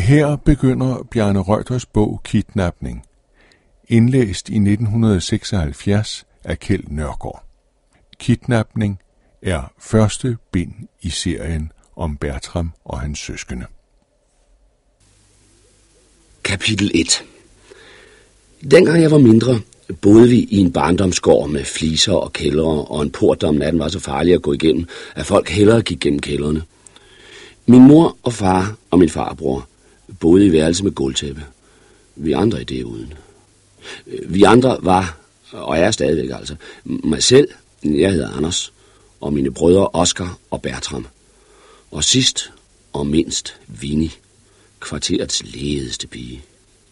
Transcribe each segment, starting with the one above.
Her begynder Bjarne Reuters bog Kidnapning, indlæst i 1976 af Kjeld Nørgaard. Kidnapning er første bind i serien om Bertram og hans søskende. Kapitel 1. Dengang jeg var mindre, boede vi i en barndomsgård med fliser og kældre, og en port, der om natten var så farlig at gå igennem, at folk hellere gik gennem kældrene. Min mor og far og min farbror boede i værelse med gulvtæppe. Vi andre i det uden. Vi andre var, og er stadigvæk altså, mig selv, jeg hedder Anders, og mine brødre Oscar og Bertram. Og sidst og mindst Vinnie, kvarterets ledeste pige.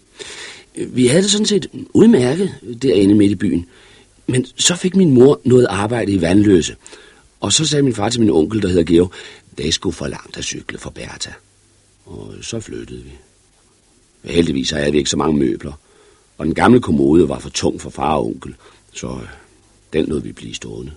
Vi havde det sådan set udmærket derinde midt i byen, men så fik min mor noget arbejde i Vandløse, og så sagde min far til min onkel, der hedder Georg, det skulle for langt at cykle for Bertha. Og så flyttede vi. Heldigvis havde vi ikke så mange møbler, og den gamle kommode var for tung for far og onkel, så den lod vi blive stående.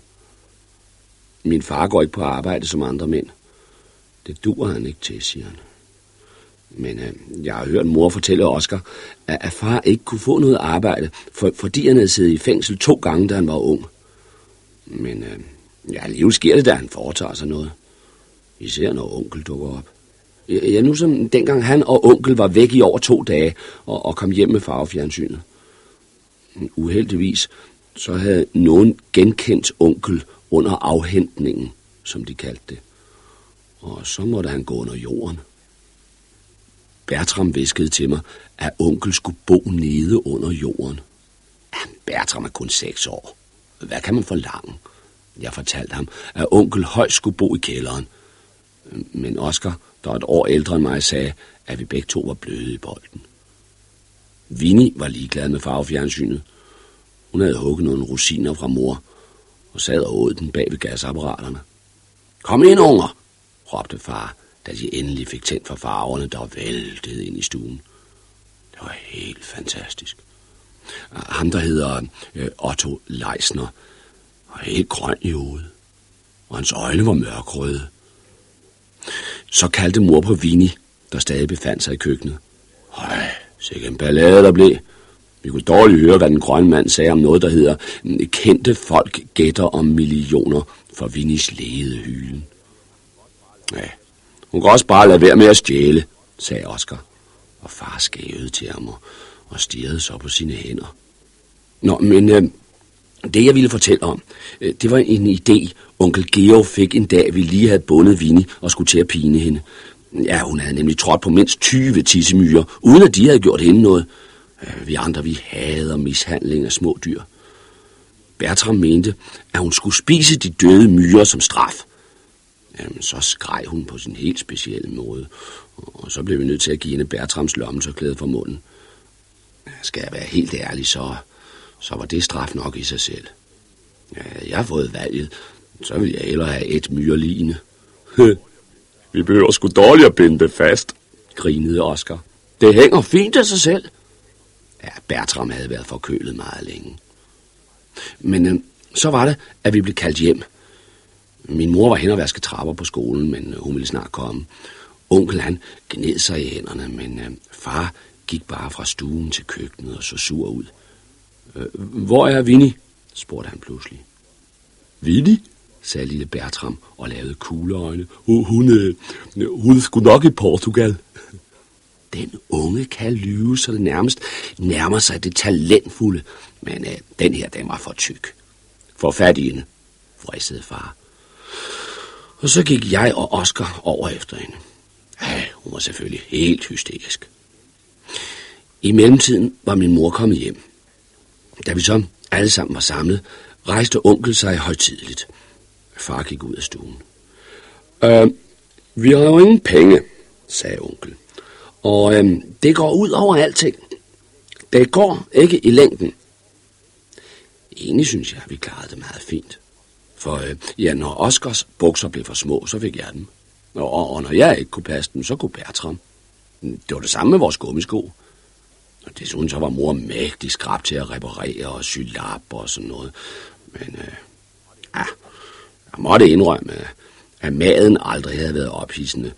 Min far går ikke på arbejde som andre mænd. Det duer han ikke til, siger han. Men jeg har hørt mor fortælle Oscar, at far ikke kunne få noget arbejde, fordi han havde siddet i fængsel 2 gange, da han var ung. Men alligevel sker det, da han foretager sig noget. Især når onkel dukker op. Ja, nu som dengang han og onkel var væk i over 2 dage og kom hjem med farvefjernsynet. Uheldigvis så havde nogen genkendt onkel under afhentningen, som de kaldte det. Og så måtte han gå under jorden. Bertram hviskede til mig, at onkel skulle bo nede under jorden. Ja, Bertram er kun 6 år. Hvad kan man forlange? Jeg fortalte ham, at onkel højst skulle bo i kælderen. Men Oscar, der var et år ældre end mig, sagde, at vi begge to var bløde i bolden. Vinnie var ligeglad med farvefjernsynet. Hun havde hugget nogle rosiner fra mor og sad og åd den bag ved gasapparaterne. Kom ind, unger, råbte far, da de endelig fik tændt for farverne, der væltede ind i stuen. Det var helt fantastisk. Ham, der hedder Otto Leisner, var helt grøn i hovedet, og hans øjne var mørkrøde. Så kaldte mor på Vinnie, der stadig befandt sig i køkkenet. Høj, sikke en ballade der blev. Vi kunne dårligt høre, hvad den grønne mand sagde om noget, der hedder kendte folk gætter om millioner for Vinnies lede hylen. Ja, hun kan også bare lade være med at stjæle, sagde Oscar, og far skævede til ham og stirrede så på sine hænder. Nå, men det jeg ville fortælle om, det var en idé, onkel Georg fik en dag, vi lige havde bundet Vinnie og skulle til at pine hende. Ja, hun havde nemlig trådt på mindst 20 tissemyrer, uden at de havde gjort hende noget. Vi andre, vi hader mishandling af små dyr. Bertram mente, at hun skulle spise de døde myrer som straf. Jamen, så skreg hun på sin helt specielle måde, og så blev vi nødt til at give hende Bertrams lommetørklæde fra munden. Skal jeg være helt ærlig, så var det straf nok i sig selv. Ja, jeg har fået valget, så vil jeg hellere have et myreligne. Vi behøver sgu dårligt at binde det fast, grinede Oscar. Det hænger fint af sig selv. Ja, Bertram havde været forkølet meget længe. Men så var det, at vi blev kaldt hjem. Min mor var hen og vaske trapper på skolen, men hun ville snart komme. Onkel han gned sig i hænderne, men far gik bare fra stuen til køkkenet og så sur ud. Hvor er Vinnie? Spurgte han pludselig. Vinnie? Sagde lille Bertram og lavede kugleøjne. Hun skulle nok i Portugal. Den unge kan lyve, så det nærmest nærmer sig det talentfulde. Men den her, den var for tyk. For fat i hende, fristede far. Og så gik jeg og Oscar over efter hende. Ja, hun var selvfølgelig helt hysterisk. I mellemtiden var min mor kommet hjem. Da vi så alle sammen var samlet, rejste onkel sig højtideligt. Far gik ud af stuen. Vi har jo ingen penge, sagde onkel. Og det går ud over alting. Det går ikke i længden. Egentlig synes jeg, at vi klarede det meget fint. For når Oscars bukser blev for små, så fik jeg dem. Og når jeg ikke kunne passe dem, så kunne Bertram. Det var det samme med vores gummisko. Og desuden så var mor mægtig skrab til at reparere og sy lapper og sådan noget. Men jeg måtte indrømme, at maden aldrig havde været ophidsende,